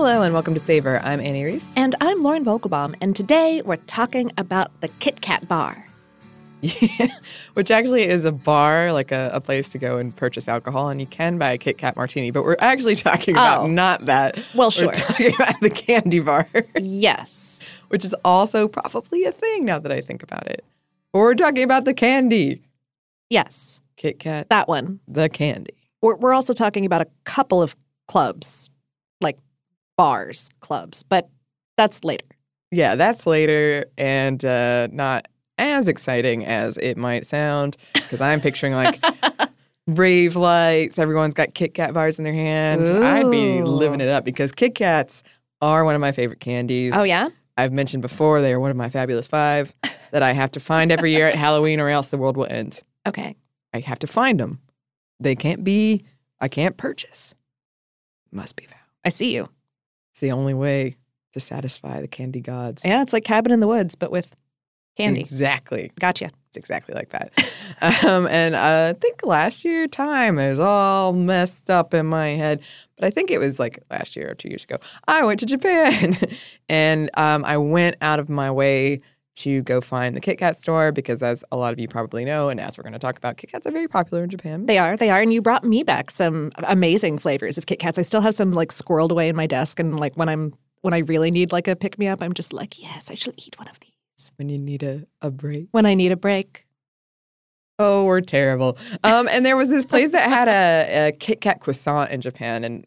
Hello and welcome to Savor. I'm Annie Reese. And I'm Lauren Vogelbaum, and today we're talking about the Kit Kat bar. Yeah, which actually is a bar, like a place to go and purchase alcohol, and you can buy a Kit Kat martini, but we're actually talking about not that. Well, sure. We're talking about the candy bar. Yes. Which is also probably a thing now that I think about it. But we're talking about the candy. Yes. Kit Kat. That one. The candy. We're also talking about a couple of clubs, like bars, clubs, but that's later. Yeah, that's later and not as exciting as it might sound, because I'm picturing like rave lights. Everyone's got Kit Kat bars in their hands. Ooh. I'd be living it up because Kit Kats are one of my favorite candies. Oh, yeah? I've mentioned before they are one of my fabulous 5 that I have to find every year at Halloween or else the world will end. Okay. I have to find them. I can't purchase. Must be found. I see you. It's the only way to satisfy the candy gods. Yeah, it's like Cabin in the Woods, but with candy. Exactly. Gotcha. It's exactly like that. And I think last year, time is all messed up in my head. But I think it was like last year or 2 years ago. I went to Japan. And I went out of my way to go find the Kit Kat store because, as a lot of you probably know, and as we're going to talk about, Kit Kats are very popular in Japan. They are. And you brought me back some amazing flavors of Kit Kats. I still have some like squirreled away in my desk. And like when I really need like a pick-me-up, I'm just like, yes, I shall eat one of these. When you need a break. When I need a break. Oh, we're terrible. And there was this place that had a Kit Kat croissant in Japan. And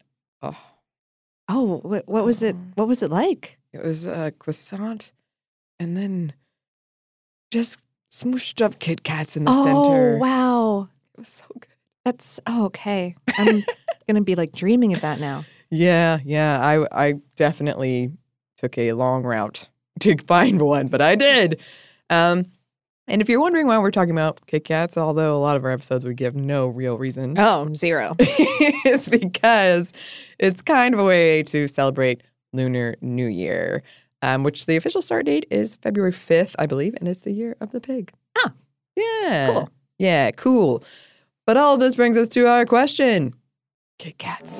what was it? What was it like? It was a croissant and then just smooshed up Kit Kats in the center. Oh, wow. It was so good. Okay. I'm going to be like dreaming of that now. Yeah. I definitely took a long route to find one, but I did. And if you're wondering why we're talking about Kit Kats, although a lot of our episodes would give no real reason. Oh, zero. It's because it's kind of a way to celebrate Lunar New Year, which the official start date is February 5th, I believe, and it's the year of the pig. Ah. Yeah. Cool. Yeah, cool. But all of this brings us to our question. Kit Kats.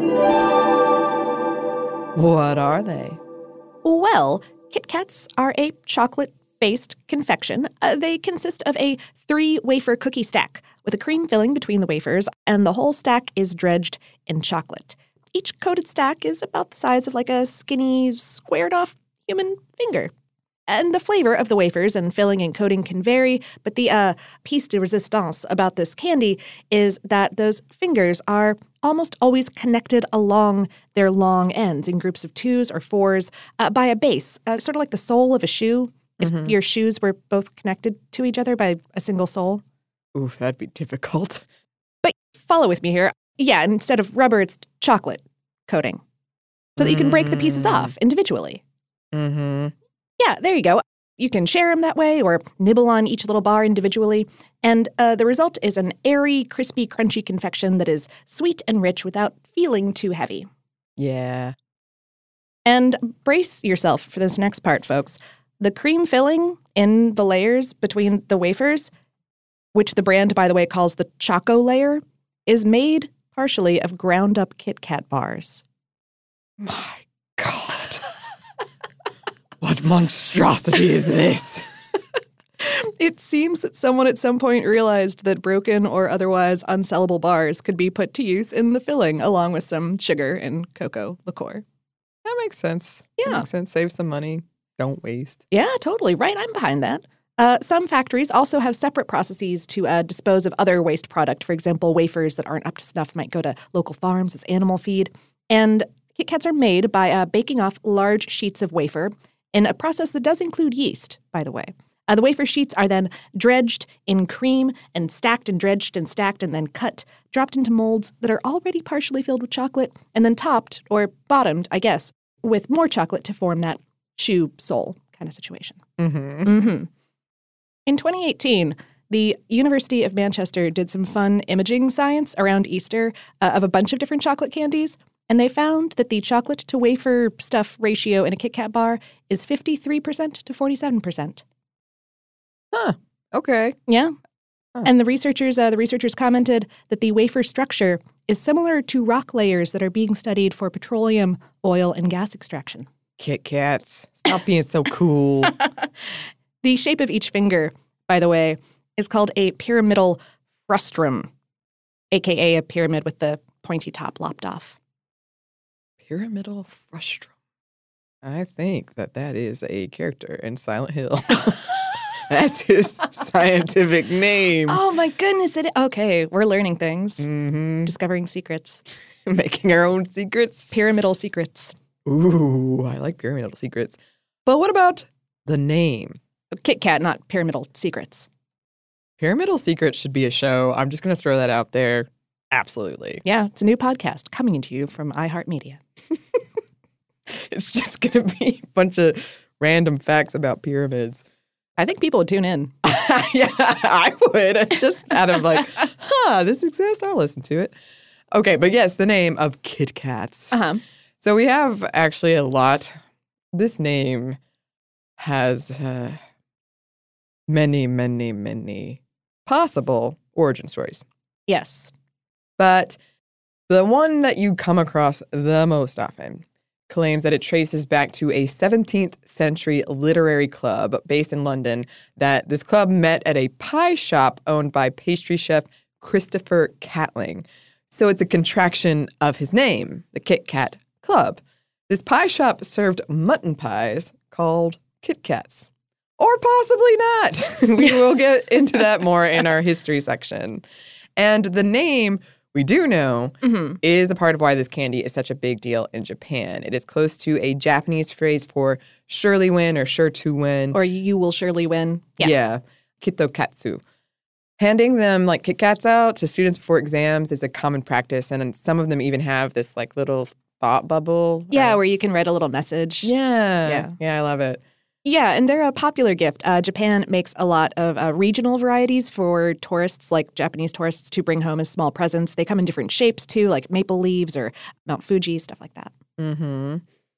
What are they? Well, Kit Kats are a chocolate-based confection. They consist of a 3-wafer cookie stack with a cream filling between the wafers, and the whole stack is dredged in chocolate. Each coated stack is about the size of like a skinny, squared-off human finger. And the flavor of the wafers and filling and coating can vary, but the piece de resistance about this candy is that those fingers are almost always connected along their long ends in groups of 2s or 4s by a base, sort of like the sole of a shoe, if your shoes were both connected to each other by a single sole. Ooh, that'd be difficult. But follow with me here. Yeah, instead of rubber, it's chocolate coating so that you can break the pieces off individually. Mm-hmm. Yeah, there you go. You can share them that way or nibble on each little bar individually. And the result is an airy, crispy, crunchy confection that is sweet and rich without feeling too heavy. Yeah. And brace yourself for this next part, folks. The cream filling in the layers between the wafers, which the brand, by the way, calls the Choco layer, is made partially of ground-up Kit Kat bars. My God. What monstrosity is this? It seems that someone at some point realized that broken or otherwise unsellable bars could be put to use in the filling, along with some sugar and cocoa liqueur. That makes sense. Yeah. That makes sense. Save some money. Don't waste. Yeah, totally. Right. I'm behind that. Some factories also have separate processes to dispose of other waste product. For example, wafers that aren't up to snuff might go to local farms as animal feed. And Kit Kats are made by baking off large sheets of wafer in a process that does include yeast, by the way. The wafer sheets are then dredged in cream and stacked and dredged and stacked and then cut, dropped into molds that are already partially filled with chocolate, and then topped, or bottomed, I guess, with more chocolate to form that shoe sole kind of situation. In 2018, the University of Manchester did some fun imaging science around Easter of a bunch of different chocolate candies, and they found that the chocolate-to-wafer stuff ratio in a Kit Kat bar is 53% to 47%. Okay. Yeah. Huh. And the researchers commented that the wafer structure is similar to rock layers that are being studied for petroleum, oil, and gas extraction. Kit Kats. Stop being so cool. The shape of each finger, by the way, is called a pyramidal frustrum, a.k.a. a pyramid with the pointy top lopped off. Pyramidal frustrum. I think that is a character in Silent Hill. That's his scientific name. Oh, my goodness. Okay, we're learning things. Mm-hmm. Discovering secrets. Making our own secrets. Pyramidal secrets. Ooh, I like pyramidal secrets. But what about the name? Kit Kat, not pyramidal secrets. Pyramidal Secrets should be a show. I'm just going to throw that out there. Absolutely. Yeah, it's a new podcast coming to you from iHeartMedia. It's just going to be a bunch of random facts about pyramids. I think people would tune in. Yeah, I would. Just out of like, this exists. I'll listen to it. Okay, but yes, the name of Kit Kats. Uh-huh. So we have actually a lot. This name has many, many, many possible origin stories. Yes. But the one that you come across the most often claims that it traces back to a 17th century literary club based in London, that this club met at a pie shop owned by pastry chef Christopher Catling. So it's a contraction of his name, the Kit Kat Club. This pie shop served mutton pies called Kit Kats. Or possibly not. We will get into that more in our history section. And the name, we do know, is a part of why this candy is such a big deal in Japan. It is close to a Japanese phrase for surely win or sure to win. Or you will surely win. Yeah. Kitokatsu. Handing them like Kit Kats out to students before exams is a common practice. And some of them even have this like little thought bubble. Yeah, where you can write a little message. Yeah, I love it. Yeah, and they're a popular gift. Japan makes a lot of regional varieties for tourists, like Japanese tourists, to bring home as small presents. They come in different shapes, too, like maple leaves or Mount Fuji, stuff like that. Mm-hmm.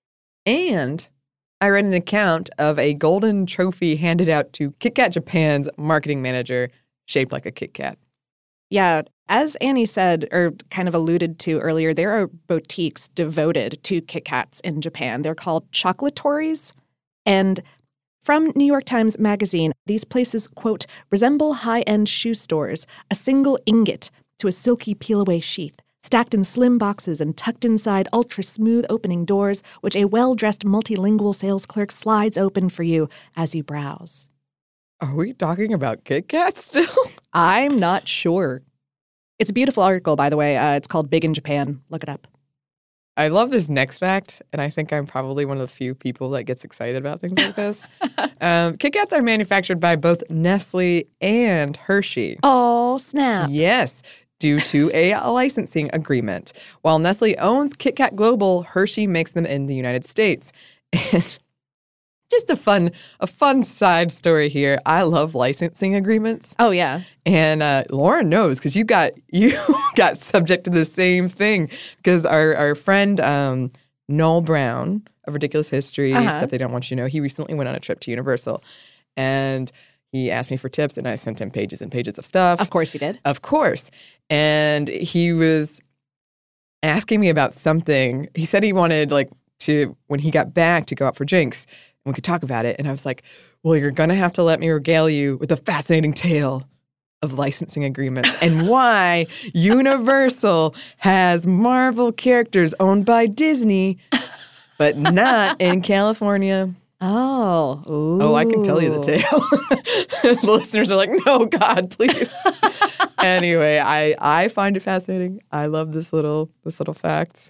And I read an account of a golden trophy handed out to Kit Kat Japan's marketing manager, shaped like a Kit Kat. Yeah, as Annie said, or kind of alluded to earlier, there are boutiques devoted to Kit Kats in Japan. They're called chocolatories. And from New York Times Magazine, these places, quote, resemble high-end shoe stores, a single ingot to a silky peel-away sheath, stacked in slim boxes and tucked inside ultra-smooth opening doors, which a well-dressed multilingual sales clerk slides open for you as you browse. Are we talking about Kit Kats still? I'm not sure. It's a beautiful article, by the way. It's called Big in Japan. Look it up. I love this next fact, and I think I'm probably one of the few people that gets excited about things like this. Kit Kats are manufactured by both Nestle and Hershey. Oh, snap. Yes, due to a licensing agreement. While Nestle owns Kit Kat Global, Hershey makes them in the United States. And just a fun side story here. I love licensing agreements. Oh, yeah. And Lauren knows because you got subject to the same thing because our friend Noel Brown of Ridiculous History, Stuff They Don't Want You to Know, he recently went on a trip to Universal. And he asked me for tips, and I sent him pages and pages of stuff. Of course you did. Of course. And he was asking me about something. He said he wanted, when he got back, to go out for drinks. We could talk about it. And I was like, well, you're going to have to let me regale you with a fascinating tale of licensing agreements and why Universal has Marvel characters owned by Disney, but not in California. Oh. Ooh. Oh, I can tell you the tale. The listeners are like, no, God, please. Anyway, I find it fascinating. I love this little fact.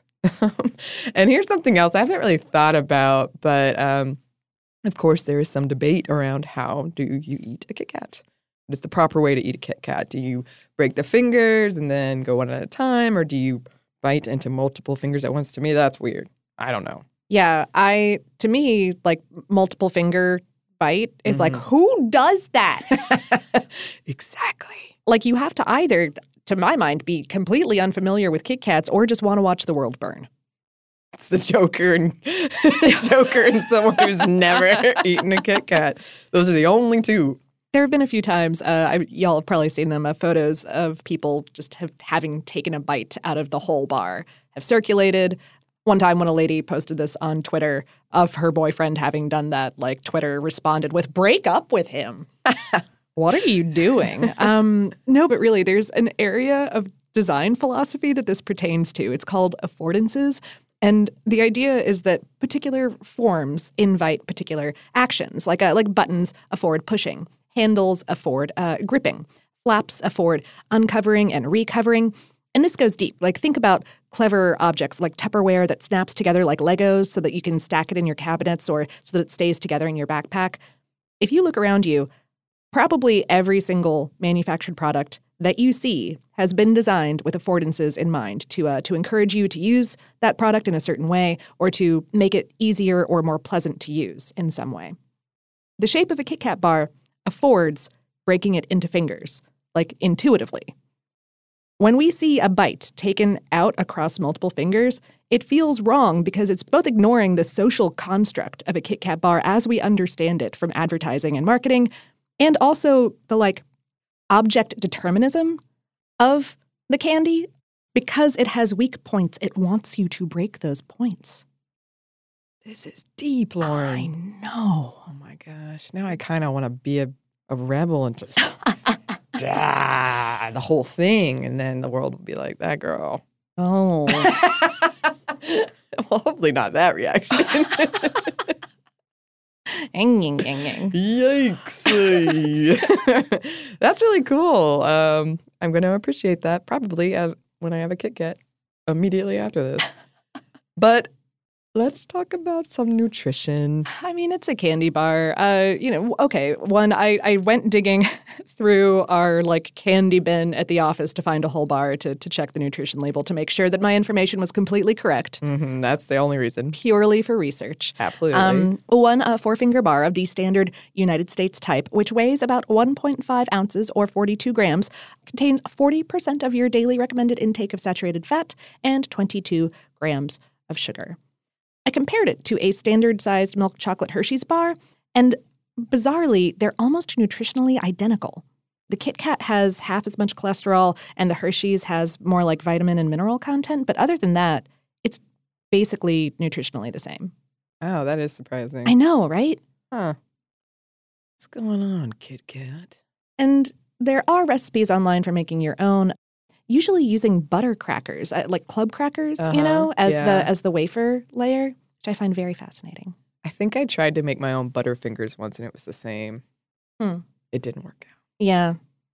And here's something else I haven't really thought about, but of course, there is some debate around how do you eat a Kit Kat. What is the proper way to eat a Kit Kat? Do you break the fingers and then go one at a time, or do you bite into multiple fingers at once? To me, that's weird. I don't know. Yeah, to me, multiple finger bite is who does that? Exactly. You have to either, to my mind, be completely unfamiliar with Kit Kats or just want to watch the world burn. It's the Joker and someone who's never eaten a Kit Kat. Those are the only two. There have been a few times, y'all have probably seen them, photos of people just having taken a bite out of the whole bar have circulated. One time when a lady posted this on Twitter of her boyfriend having done that, like Twitter responded with, "Break up with him." What are you doing? No, but really, there's an area of design philosophy that this pertains to. It's called affordances. And the idea is that particular forms invite particular actions, like buttons afford pushing, handles afford gripping, flaps afford uncovering and recovering. And this goes deep. Like, think about clever objects like Tupperware that snaps together like Legos so that you can stack it in your cabinets or so that it stays together in your backpack. If you look around you, probably every single manufactured product that you see has been designed with affordances in mind to encourage you to use that product in a certain way or to make it easier or more pleasant to use in some way. The shape of a Kit Kat bar affords breaking it into fingers, like intuitively. When we see a bite taken out across multiple fingers, it feels wrong because it's both ignoring the social construct of a Kit Kat bar as we understand it from advertising and marketing, and also the object determinism of the candy. Because it has weak points, it wants you to break those points. This is deep, Lauren. I know. Oh my gosh. Now I kind of want to be a rebel and just the whole thing. And then the world will be like, that girl. Oh. Well, hopefully not that reaction. Yikes. That's really cool. I'm going to appreciate that probably when I have a Kit Kat immediately after this. But let's talk about some nutrition. I mean, it's a candy bar. Okay. One, I went digging through our candy bin at the office to find a whole bar to check the nutrition label to make sure that my information was completely correct. Mm-hmm, that's the only reason. Purely for research. Absolutely. One four-finger bar of the standard United States type, which weighs about 1.5 ounces or 42 grams, contains 40% of your daily recommended intake of saturated fat and 22 grams of sugar. I compared it to a standard-sized milk chocolate Hershey's bar, and bizarrely, they're almost nutritionally identical. The Kit Kat has half as much cholesterol, and the Hershey's has more vitamin and mineral content, but other than that, it's basically nutritionally the same. Oh, that is surprising. I know, right? Huh. What's going on, Kit Kat? And there are recipes online for making your own, usually using butter crackers, like club crackers, as the wafer layer, which I find very fascinating. I think I tried to make my own Butterfingers once, and it was the same. It didn't work out. Yeah.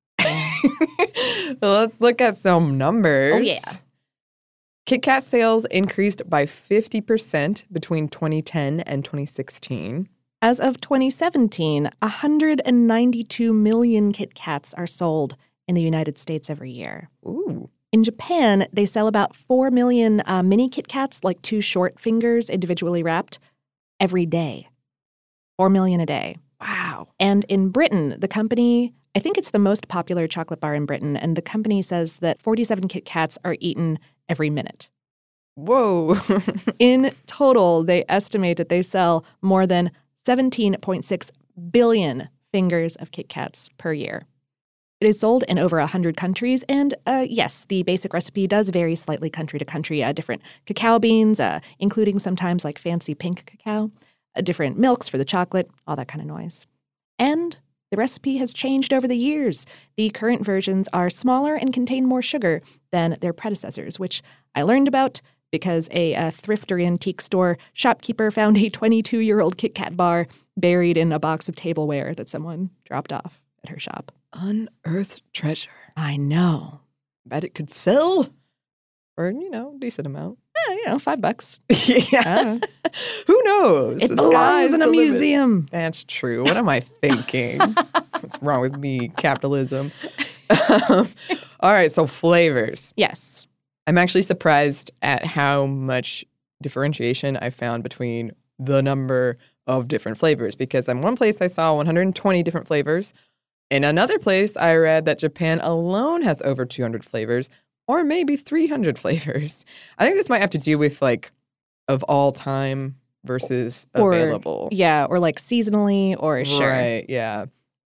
Let's look at some numbers. Oh, yeah. Kit Kat sales increased by 50% between 2010 and 2016. As of 2017, 192 million Kit Kats are sold in the United States every year. Ooh. In Japan, they sell about 4 million mini Kit Kats, like 2 short fingers individually wrapped, every day. 4 million a day. Wow. And in Britain, the company, I think it's the most popular chocolate bar in Britain, and the company says that 47 Kit Kats are eaten every minute. Whoa. In total, they estimate that they sell more than 17.6 billion fingers of Kit Kats per year. It is sold in over 100 countries, and yes, the basic recipe does vary slightly country to country. Different cacao beans, including sometimes fancy pink cacao, different milks for the chocolate, all that kind of noise. And the recipe has changed over the years. The current versions are smaller and contain more sugar than their predecessors, which I learned about because a thrift or antique store shopkeeper found a 22-year-old Kit Kat bar buried in a box of tableware that someone dropped off at her shop. Unearthed treasure. I know. Bet it could sell for, decent amount. Yeah, $5. Yeah. Who knows? It belongs in a museum. That's true. What am I thinking? What's wrong with me? Capitalism. All right, so flavors. Yes. I'm actually surprised at how much differentiation I found between the number of different flavors, because in one place I saw 120 different flavors. In another place, I read that Japan alone has over 200 flavors, or maybe 300 flavors. I think this might have to do with, of all time versus available. Yeah, or, seasonally, or sure. Right, yeah.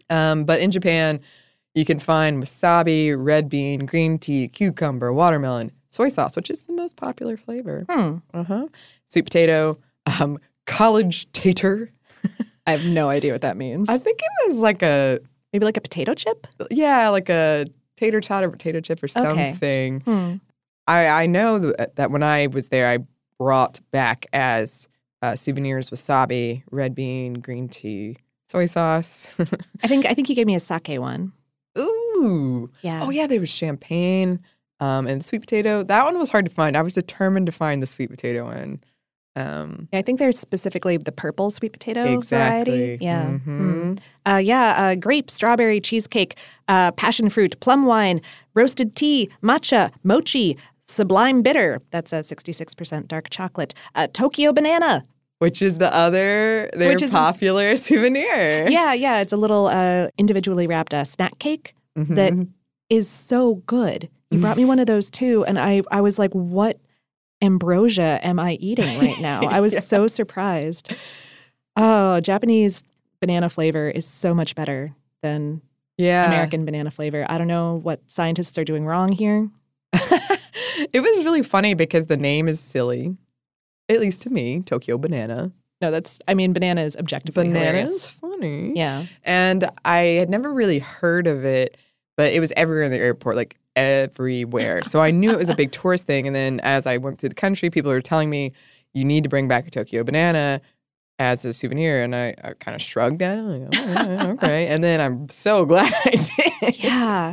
But in Japan, you can find wasabi, red bean, green tea, cucumber, watermelon, soy sauce, which is the most popular flavor. Sweet potato, college tater. I have no idea what that means. I think it was like Maybe like a potato chip? like a tater tot or potato chip or something. I know that when I was there, I brought back as souvenirs wasabi, red bean, green tea, soy sauce. I think you gave me a sake one. Ooh. Yeah. Oh, yeah, there was champagne and sweet potato. That one was hard to find. I was determined to find the sweet potato one. I think there's specifically the purple sweet potato variety. Yeah. Grape, strawberry, cheesecake, passion fruit, plum wine, roasted tea, matcha, mochi, sublime bitter. That's a 66% dark chocolate. Tokyo banana. Which is their popular souvenir. Yeah. It's a little individually wrapped snack cake that is so good. You brought me one of those too, and I was like, what ambrosia am I eating right now? I was so surprised. Oh, Japanese banana flavor is so much better than American banana flavor. I don't know what scientists are doing wrong here. It was really funny because the name is silly. At least to me, Tokyo Banana. No, banana is objectively hilarious. Banana is funny. Yeah. And I had never really heard of it, but it was everywhere in the airport, like everywhere. So I knew it was a big tourist thing. And then as I went through the country, people were telling me, you need to bring back a Tokyo Banana as a souvenir. And I kind of shrugged at it. Like, oh, yeah, okay. And then I'm so glad I did. Yeah.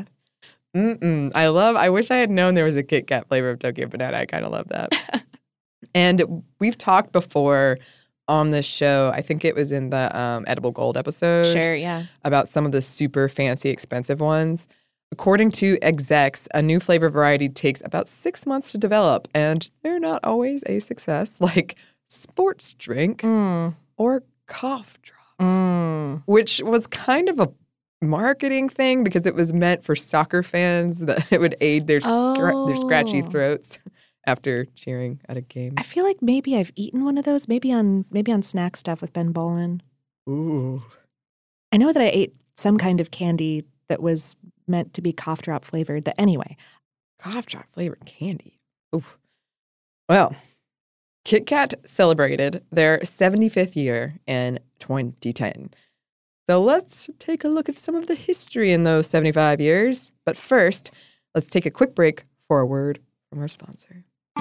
I wish I had known there was a Kit Kat flavor of Tokyo Banana. I kind of love that. And we've talked before on this show, I think it was in the Edible Gold episode. Sure, yeah. About some of the super fancy, expensive ones. According to execs, a new flavor variety takes about 6 months to develop, and they're not always a success, like sports drink or cough drop, which was kind of a marketing thing because it was meant for soccer fans that it would aid their scratchy throats after cheering at a game. I feel like maybe I've eaten one of those, maybe on Snack Stuff with Ben Bolin. Ooh. I know that I ate some kind of candy that was meant to be cough drop flavored. But anyway. Cough drop flavored candy. Oof. Well, Kit Kat celebrated their 75th year in 2010. So let's take a look at some of the history in those 75 years. But first, let's take a quick break for a word from our sponsor.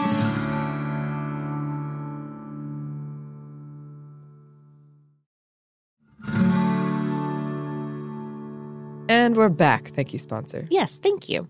And we're back. Thank you, sponsor. Yes, thank you.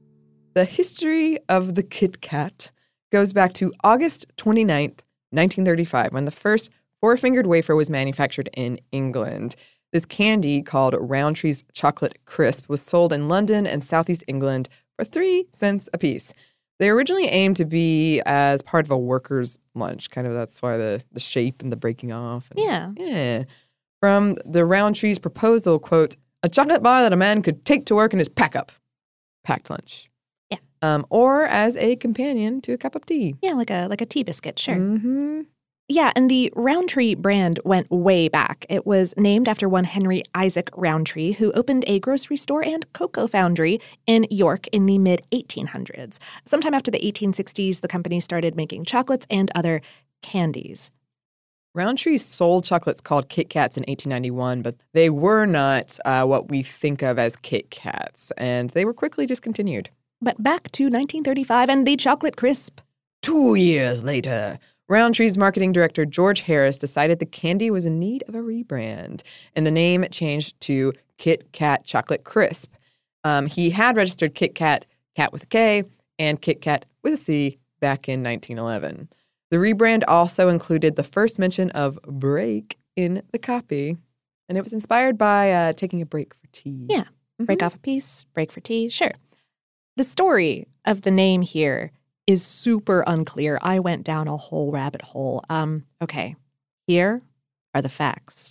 The history of the Kit Kat goes back to August 29th, 1935, when the first four-fingered wafer was manufactured in England. This candy, called Rowntree's Chocolate Crisp, was sold in London and Southeast England for 3 cents apiece. They originally aimed to be as part of a worker's lunch. Kind of that's why the shape and the breaking off. Yeah. From the Rowntree's proposal, quote, a chocolate bar that a man could take to work in his packed lunch. Yeah. Or as a companion to a cup of tea. Yeah, like a tea biscuit, sure. Mm-hmm. Yeah, and the Rowntree brand went way back. It was named after one Henry Isaac Rowntree, who opened a grocery store and cocoa foundry in York in the mid-1800s. Sometime after the 1860s, the company started making chocolates and other candies. Rowntree sold chocolates called Kit Kats in 1891, but they were not what we think of as Kit Kats, and they were quickly discontinued. But back to 1935 and the chocolate crisp. 2 years later, Rowntree's marketing director, George Harris, decided the candy was in need of a rebrand, and the name changed to Kit Kat Chocolate Crisp. He had registered Kit Kat, cat with a K, and Kit Kat with a C back in 1911. The rebrand also included the first mention of break in the copy, and it was inspired by taking a break for tea. Yeah, break off a piece, break for tea, sure. The story of the name here is super unclear. I went down a whole rabbit hole. Okay, here are the facts.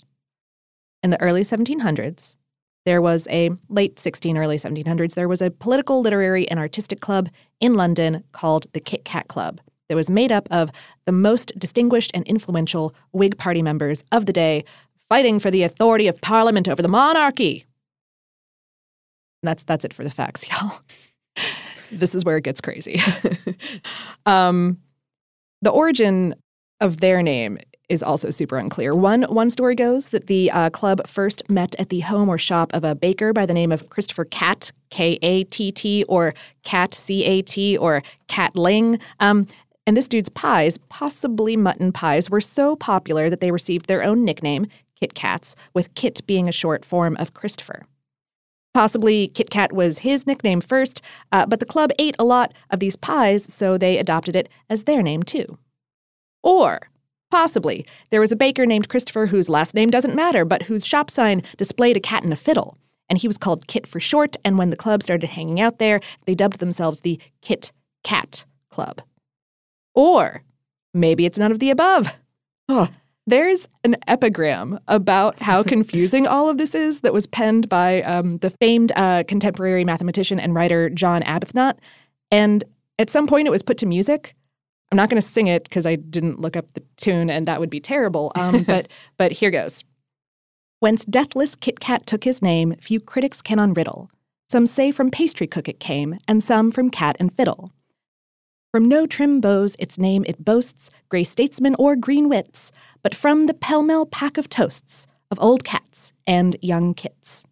In the early 1700s, there was a late 16, early 1700s, there was a political, literary, and artistic club in London called the Kit Kat Club. That was made up of the most distinguished and influential Whig Party members of the day, fighting for the authority of Parliament over the monarchy. That's it for the facts, y'all. This is where it gets crazy. The origin of their name is also super unclear. One story goes that the club first met at the home or shop of a baker by the name of Christopher Catt, K-A-T-T, or Cat, C-A-T, or Catling. And this dude's pies, possibly mutton pies, were so popular that they received their own nickname, Kit Kats, with Kit being a short form of Christopher. Possibly Kit Kat was his nickname first, but the club ate a lot of these pies, so they adopted it as their name too. Or possibly there was a baker named Christopher whose last name doesn't matter, but whose shop sign displayed a cat and a fiddle, and he was called Kit for short, and when the club started hanging out there, they dubbed themselves the Kit Kat Club. Or maybe it's none of the above. Huh. There's an epigram about how confusing all of this is that was penned by the famed contemporary mathematician and writer John Arbuthnot. And at some point it was put to music. I'm not going to sing it because I didn't look up the tune and that would be terrible. But here goes. Whence deathless Kit Kat took his name, few critics can unriddle. Some say from pastry cook it came, and some from cat and fiddle. From no trim bows its name it boasts, grey statesmen or green wits, but from the pell-mell pack of toasts of old cats and young kits.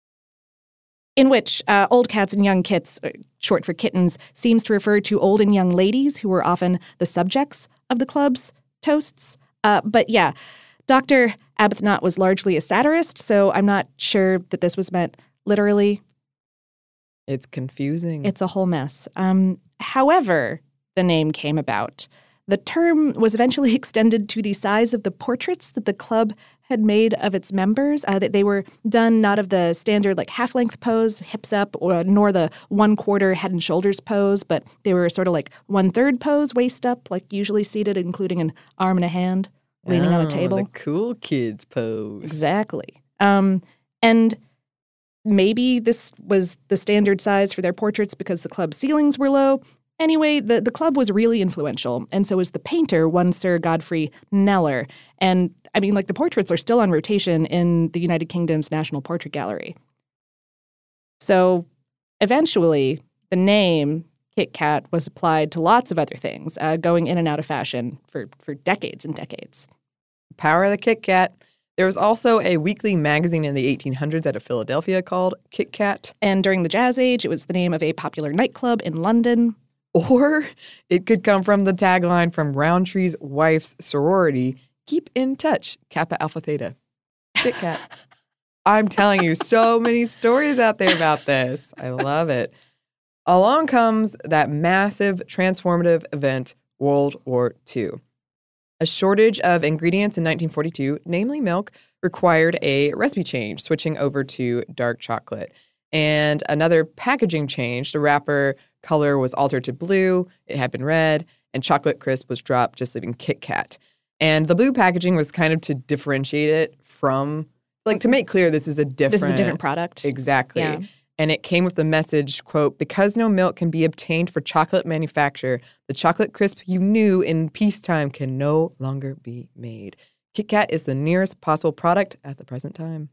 In which old cats and young kits, short for kittens, seems to refer to old and young ladies who were often the subjects of the club's toasts. But yeah, Dr. Arbuthnot was largely a satirist, so I'm not sure that this was meant literally. It's confusing. It's a whole mess. However, the name came about. The term was eventually extended to the size of the portraits that the club had made of its members. That they were done not of the standard like half-length pose, hips up, nor the one-quarter head and shoulders pose, but they were sort of like one-third pose, waist up, like usually seated, including an arm and a hand leaning on a table. The cool kids pose. Exactly. And maybe this was the standard size for their portraits because the club's ceilings were low. Anyway, the club was really influential, and so was the painter, one Sir Godfrey Kneller. And, I mean, like, the portraits are still on rotation in the United Kingdom's National Portrait Gallery. So, eventually, the name Kit Kat was applied to lots of other things, going in and out of fashion for decades and decades. Power of the Kit Kat. There was also a weekly magazine in the 1800s out of Philadelphia called Kit Kat. And during the Jazz Age, it was the name of a popular nightclub in London. Or it could come from the tagline from Roundtree's wife's sorority, keep in touch, Kappa Alpha Theta. Kit Kat. I'm telling you, so many stories out there about this. I love it. Along comes that massive transformative event, World War II. A shortage of ingredients in 1942, namely milk, required a recipe change, switching over to dark chocolate. And another packaging change. The wrapper color was altered to blue, it had been red, and chocolate crisp was dropped, just leaving Kit Kat. And the blue packaging was kind of to differentiate it from, like, to make clear this is a different product. Exactly. Yeah. And it came with the message, quote, because no milk can be obtained for chocolate manufacture, the chocolate crisp you knew in peacetime can no longer be made. Kit Kat is the nearest possible product at the present time.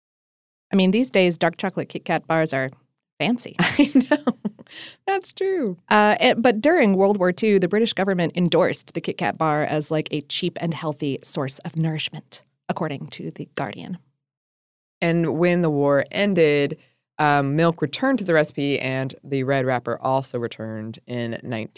I mean, these days, dark chocolate Kit Kat bars are fancy. I know. That's true. But during World War II, the British government endorsed the Kit Kat bar as like a cheap and healthy source of nourishment, according to The Guardian. And when the war ended, milk returned to the recipe, and the red wrapper also returned in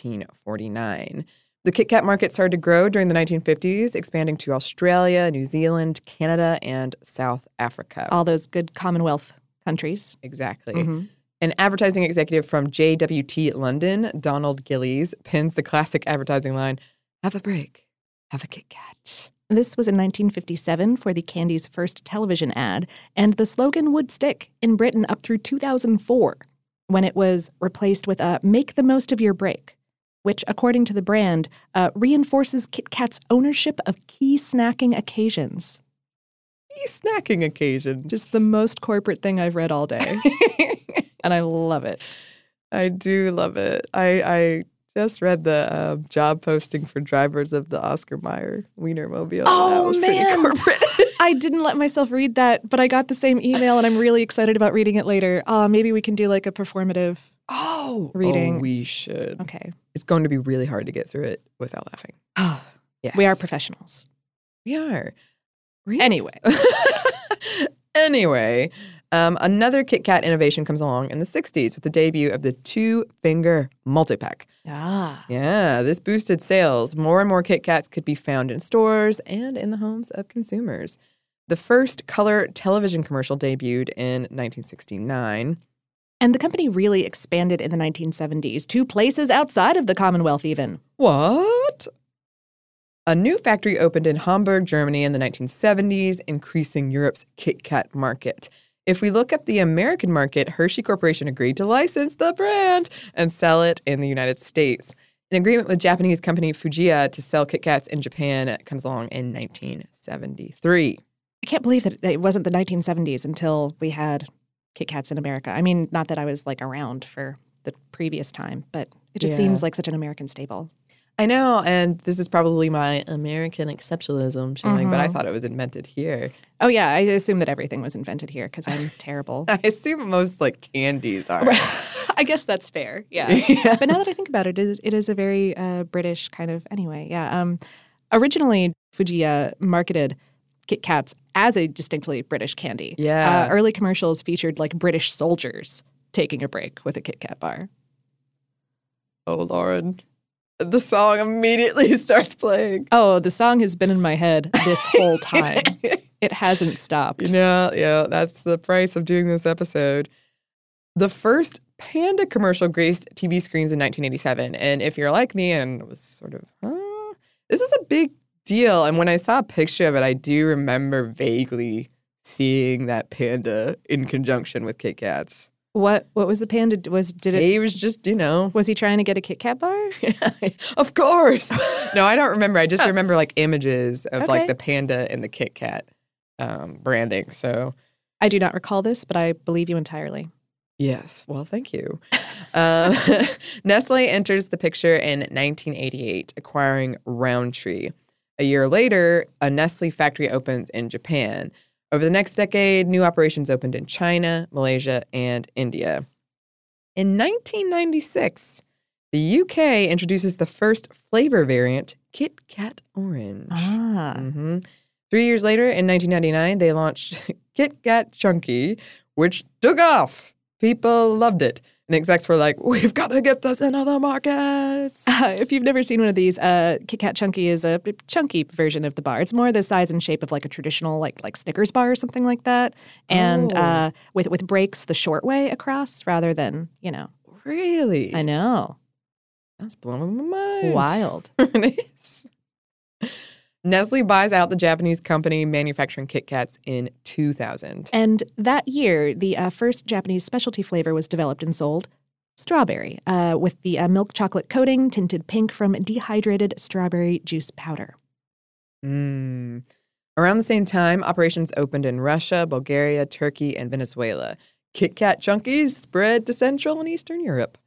1949. The Kit Kat market started to grow during the 1950s, expanding to Australia, New Zealand, Canada, and South Africa. All those good Commonwealth countries. Exactly. Mm-hmm. An advertising executive from JWT London, Donald Gillies, pins the classic advertising line, have a break, have a Kit Kat. This was in 1957 for the candy's first television ad, and the slogan would stick in Britain up through 2004, when it was replaced with a make the most of your break, which, according to the brand, reinforces Kit Kat's ownership of key snacking occasions. Key snacking occasions. Just the most corporate thing I've read all day. And I love it. I do love it. I just read the job posting for drivers of the Oscar Mayer Wienermobile. Oh, that was man. pretty corporate. I didn't let myself read that, but I got the same email and I'm really excited about reading it later. Maybe we can do like a performative reading. Oh, we should. Okay. It's going to be really hard to get through it without laughing. Yes. We are professionals. We are. Anyway. Anyway, another Kit Kat innovation comes along in the 60s with the debut of the two-finger multi-pack. Yeah, this boosted sales. More and more Kit Kats could be found in stores and in the homes of consumers. The first color television commercial debuted in 1969. And the company really expanded in the 1970s to places outside of the Commonwealth even. What? A new factory opened in Hamburg, Germany in the 1970s, increasing Europe's Kit Kat market. If we look at the American market, Hershey Corporation agreed to license the brand and sell it in the United States. An agreement with Japanese company Fujiya to sell Kit Kats in Japan comes along in 1973. I can't believe that it wasn't the 1970s until we had Kit Kats in America. I mean, not that I was like around for the previous time, but it just seems like such an American staple. I know, and this is probably my American exceptionalism showing, but I thought it was invented here. Oh, yeah, I assume that everything was invented here because I'm terrible. I assume most, like, candies are. I guess that's fair, yeah. But now that I think about it, it is a very British kind of, anyway, yeah. Originally, Fujiya marketed Kit Kats as a distinctly British candy. Yeah. Early commercials featured, like, British soldiers taking a break with a Kit Kat bar. Oh, Lauren. The song immediately starts playing. Oh, the song has been in my head this whole time. It hasn't stopped. Yeah, that's the price of doing this episode. The first Panda commercial graced TV screens in 1987. And if you're like me and was sort of, this was a big deal. And when I saw a picture of it, I do remember vaguely seeing that panda in conjunction with Kit Kats. What was the panda? He was just, Was he trying to get a Kit Kat bar? Of course. No, I don't remember. I just remember like images of like the panda and the Kit Kat branding. So I do not recall this, but I believe you entirely. Yes. Well, thank you. Nestle enters the picture in 1988, acquiring Roundtree. A year later, a Nestle factory opens in Japan. Over the next decade, new operations opened in China, Malaysia, and India. In 1996, the UK introduces the first flavor variant, Kit Kat Orange. 3 years later, in 1999, they launched Kit Kat Chunky, which took off. People loved it. And execs were like, we've got to get this in other markets. If you've never seen one of these, Kit Kat Chunky is a chunky version of the bar. It's more the size and shape of like a traditional like Snickers bar or something like that. And with breaks the short way across rather than, Really? I know. That's blowing my mind. Wild. It is. Nestle buys out the Japanese company manufacturing Kit Kats in 2000. And that year, the first Japanese specialty flavor was developed and sold, strawberry, with the milk chocolate coating tinted pink from dehydrated strawberry juice powder. Around the same time, operations opened in Russia, Bulgaria, Turkey, and Venezuela. Kit Kat Chunkies spread to Central and Eastern Europe.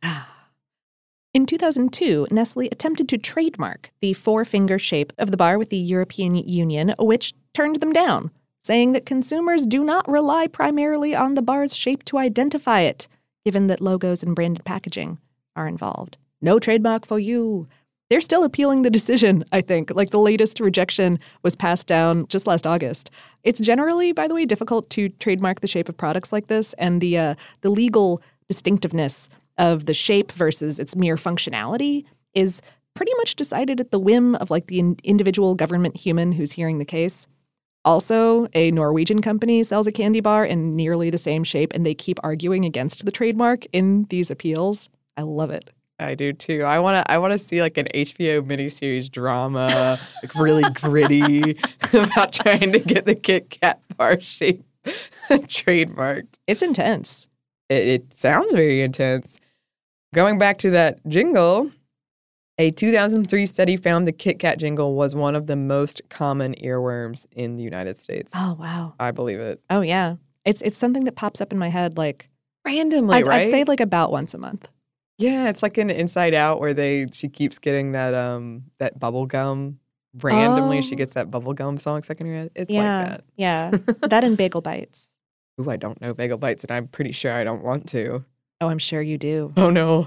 In 2002, Nestle attempted to trademark the four-finger shape of the bar with the European Union, which turned them down, saying that consumers do not rely primarily on the bar's shape to identify it, given that logos and branded packaging are involved. No trademark for you. They're still appealing the decision, I think. Like the latest rejection was passed down just last August. It's generally, by the way, difficult to trademark the shape of products like this, and the legal distinctiveness of the shape versus its mere functionality is pretty much decided at the whim of like the individual government human who's hearing the case. Also, a Norwegian company sells a candy bar in nearly the same shape, and they keep arguing against the trademark in these appeals. I love it. I do too. I wanna see like an HBO miniseries drama, like really gritty, about trying to get the Kit Kat bar shape trademarked. It's intense. It sounds very intense. Going back to that jingle, a 2003 study found the Kit Kat jingle was one of the most common earworms in the United States. Oh, wow. I believe it. Oh, yeah. It's something that pops up in my head like randomly, right? I'd say like about once a month. Yeah, it's like in Inside Out where she keeps getting that bubble gum randomly she Oh. gets that bubblegum song stuck in her head. It's Yeah. like that. Yeah. That and Bagel Bites. Ooh, I don't know Bagel Bites, and I'm pretty sure I don't want to. Oh, I'm sure you do. Oh no.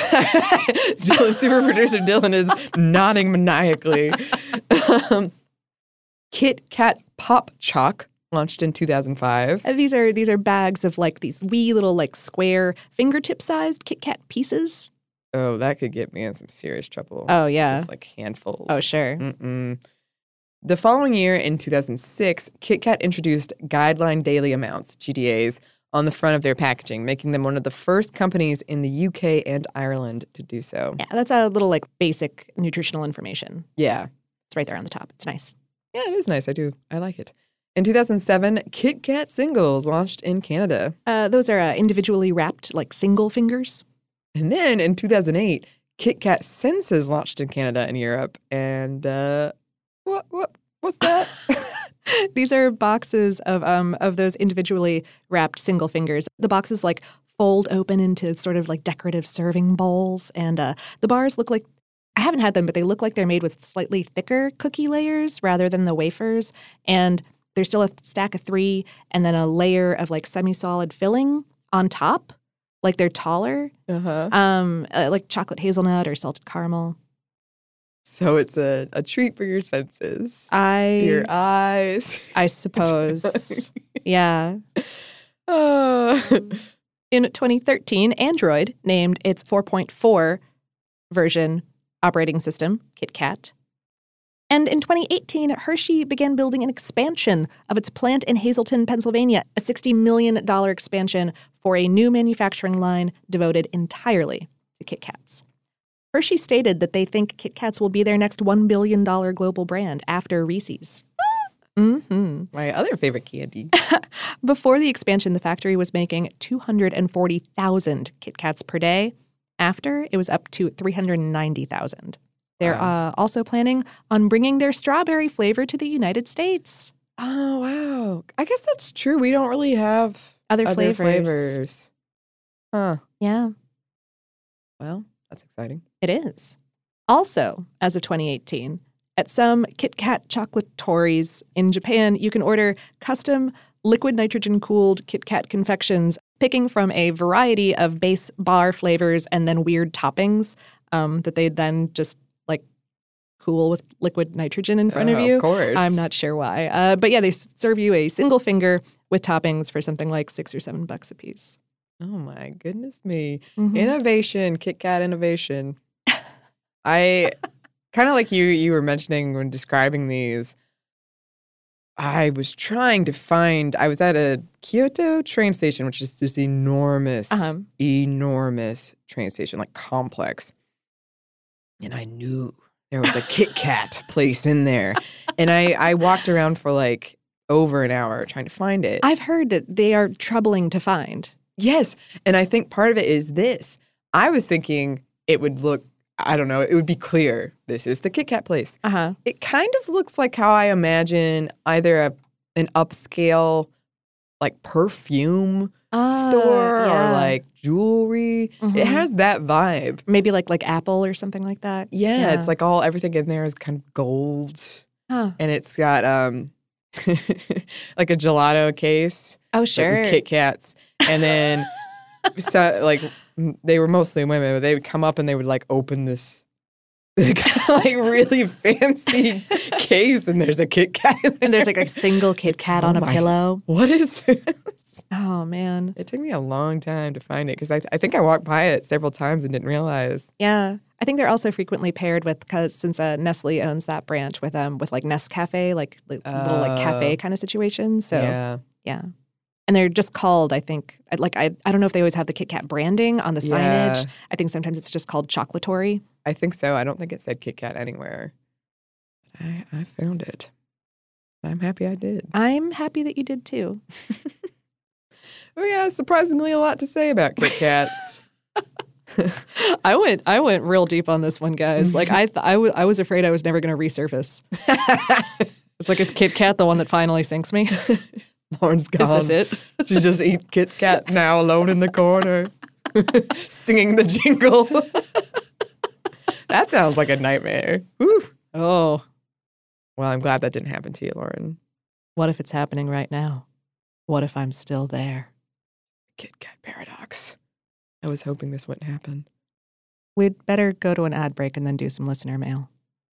Super producer Dylan is nodding maniacally. Kit Kat Pop Chalk launched in 2005. These are bags of like these wee little like square fingertip-sized Kit Kat pieces. Oh, that could get me in some serious trouble. Oh, yeah. Just like handfuls. Oh, sure. Mm-mm. The following year, in 2006, Kit Kat introduced Guideline Daily Amounts, GDAs, on the front of their packaging, making them one of the first companies in the UK and Ireland to do so. Yeah, that's a little like basic nutritional information. Yeah. It's right there on the top. It's nice. Yeah, it is nice. I like it. In 2007, Kit Kat Singles launched in Canada. Those are individually wrapped like single fingers. And then in 2008, Kit Kat Senses launched in Canada and Europe. And what's that? These are boxes of those individually wrapped single fingers. The boxes like fold open into sort of like decorative serving bowls, and the bars look like, I haven't had them, but they look like they're made with slightly thicker cookie layers rather than the wafers. And there's still a stack of 3 and then a layer of like semi-solid filling on top, like they're taller, like chocolate hazelnut or salted caramel. So it's a treat for your senses. Your eyes. I suppose. Yeah. Uh, In 2013, Android named its 4.4 version operating system, Kit Kat. And in 2018, Hershey began building an expansion of its plant in Hazleton, Pennsylvania, a $60 million expansion for a new manufacturing line devoted entirely to Kit Kats. Hershey stated that they think Kit Kats will be their next $1 billion global brand after Reese's. my other favorite candy. Before the expansion, the factory was making 240,000 Kit Kats per day. After, it was up to 390,000. They're also planning on bringing their strawberry flavor to the United States. Oh, wow. I guess that's true. We don't really have Other flavors. Huh. Yeah, Well, that's exciting. it is. Also, as of 2018, at some Kit Kat chocolatories in Japan, you can order custom liquid nitrogen-cooled Kit Kat confections, picking from a variety of base bar flavors and then weird toppings that they then just like cool with liquid nitrogen in front of you. Of course. I'm not sure why. But yeah, they serve you a single finger with toppings for something like $6 or $7 a piece. Oh, my goodness me. Mhm. Innovation, Kit Kat innovation. I kind of like you were mentioning when describing these. I was trying to find, I was at a Kyoto train station, which is this enormous train station, like complex. And I knew there was a Kit Kat place in there. And I walked around for like over an hour trying to find it. I've heard that they are troubling to find. Yes. And I think part of it is this. I was thinking it would look, I don't know, it would be clear. This is the Kit Kat place. Uh-huh. It kind of looks like how I imagine either an upscale, like perfume store or like jewelry. Mhm. It has that vibe. Maybe like Apple or something like that. Yeah, it's like everything in there is kind of gold. Huh. And it's got like a gelato case. Oh, like, sure. with Kit Kats. And then so, like they were mostly women, but they would come up and they would like open this like really fancy case, and there's a Kit Kat in there. And there's like a single Kit Kat on a pillow. What is this? Oh, man. It took me a long time to find it because I think I walked by it several times and didn't realize. Yeah. I think they're also frequently paired with, since Nestle owns that branch, with like Nescafe, like little like cafe kind of situations. So yeah. And they're just called, I think, like I don't know if they always have the Kit Kat branding on the signage. I think sometimes it's just called Chocolatory. I think so. I don't think it said Kit Kat anywhere. I found it. I'm happy I did. I'm happy that you did too. Oh yeah, surprisingly a lot to say about Kit Kats. I went real deep on this one, guys. Like I was afraid I was never going to resurface. It's like, is Kit Kat the one that finally sinks me? Lauren's gone. Is this it? She just eat Kit Kat now alone in the corner, singing the jingle. That sounds like a nightmare. Whew. Oh, Well, I'm glad that didn't happen to you, Lauren. What if it's happening right now? What if I'm still there? Kit Kat paradox. I was hoping this wouldn't happen. We'd better go to an ad break and then do some listener mail.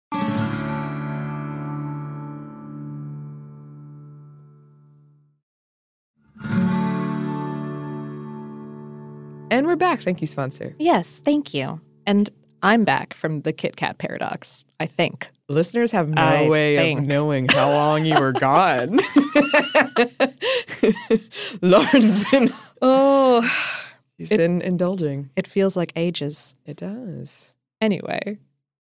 And we're back. Thank you, sponsor. Yes, thank you. And I'm back from the Kit Kat paradox, I think. Listeners have no way of knowing how long you were gone. Lauren's been... She's been indulging. It feels like ages. It does. Anyway,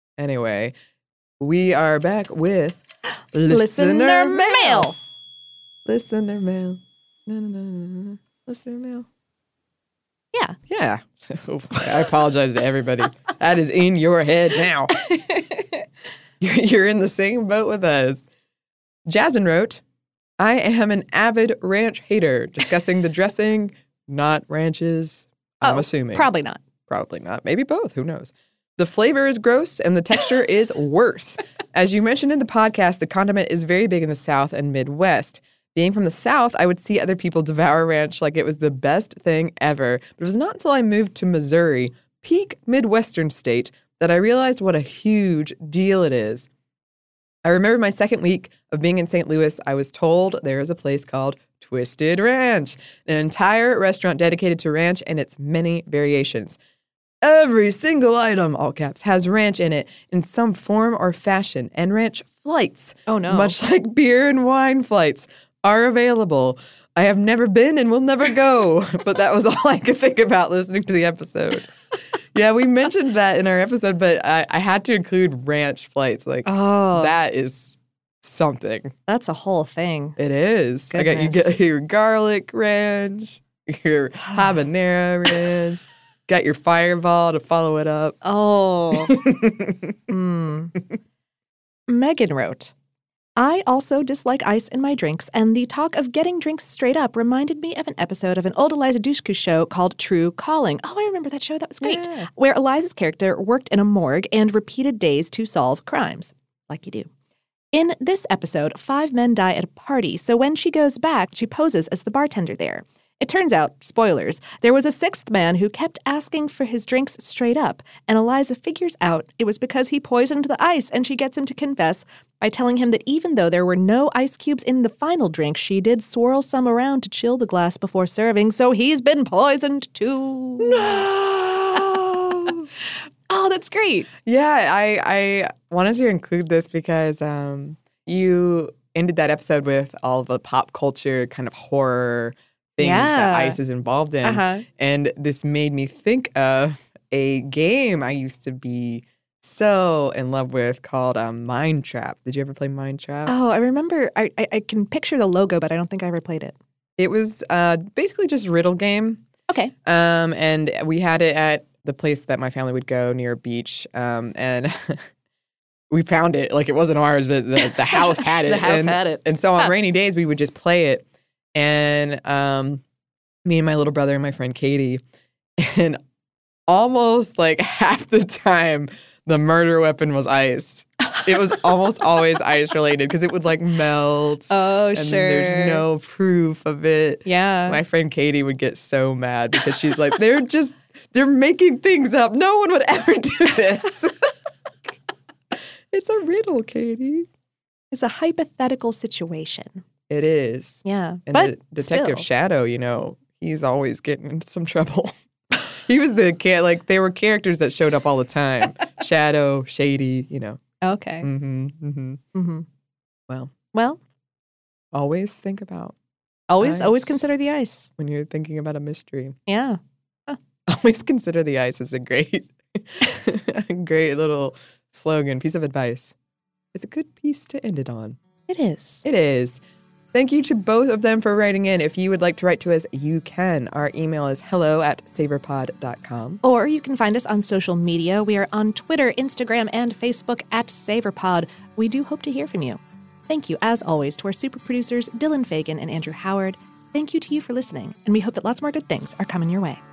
we are back with Listener Mail. Listener Mail. No. Listener Mail. Yeah. I apologize to everybody. That is in your head now. You're in the same boat with us. Jasmine wrote, I am an avid ranch hater, discussing the dressing, not ranches. I'm assuming. Probably not. Probably not. Maybe both. Who knows? The flavor is gross and the texture is worse. As you mentioned in the podcast, the condiment is very big in the South and Midwest. Being from the South, I would see other people devour ranch like it was the best thing ever. But it was not until I moved to Missouri, peak Midwestern state, that I realized what a huge deal it is. I remember my second week of being in St. Louis, I was told there is a place called Twisted Ranch, an entire restaurant dedicated to ranch and its many variations. Every single item, all caps, has ranch in it in some form or fashion, and ranch flights, much like beer and wine flights, are available. I have never been and will never go, but that was all I could think about listening to the episode. Yeah, we mentioned that in our episode, but I had to include ranch flights. That is something. That's a whole thing. It is. Goodness. You get your garlic ranch, your habanero ranch, got your fireball to follow it up. Megan wrote, I also dislike ice in my drinks, and the talk of getting drinks straight up reminded me of an episode of an old Eliza Dushku show called True Calling. Oh, I remember that show. That was great. Yeah. Where Eliza's character worked in a morgue and repeated days to solve crimes, like you do. In this episode, 5 men die at a party, so when she goes back, she poses as the bartender there. It turns out, spoilers, there was a 6th man who kept asking for his drinks straight up, and Eliza figures out it was because he poisoned the ice, and she gets him to confess by telling him that even though there were no ice cubes in the final drink, she did swirl some around to chill the glass before serving, so he's been poisoned too. No! Oh, that's great. Yeah, I wanted to include this because you ended that episode with all the pop culture kind of horror things that ice is involved in. And this made me think of a game I used to be so in love with called Mind Trap. Did you ever play Mind Trap? Oh, I remember. I can picture the logo, but I don't think I ever played it. It was basically just a riddle game. Okay. And we had it at the place that my family would go near a beach. And we found it. Like, it wasn't ours. The house had it. The house had it. And so on rainy days, we would just play it. And me and my little brother and my friend Katie, and almost like half the time, the murder weapon was ice. It was almost always ice related because it would like melt. Oh, and sure. There's no proof of it. Yeah. My friend Katie would get so mad because she's like, they're making things up. No one would ever do this. It's a riddle, Katie. It's a hypothetical situation. It is. Yeah. And but Detective still. Shadow, he's always getting into some trouble. He was they were characters that showed up all the time. Shadow, Shady, Okay. Well, always think about always ice consider the ice. when you're thinking about a mystery. Yeah. Always consider the ice is a great little slogan, piece of advice. It's a good piece to end it on. It is. It is. Thank you to both of them for writing in. If you would like to write to us, you can. Our email is hello@savorpod.com. Or you can find us on social media. We are on Twitter, Instagram, and Facebook @SavorPod. We do hope to hear from you. Thank you, as always, to our super producers, Dylan Fagan and Andrew Howard. Thank you to you for listening, and we hope that lots more good things are coming your way.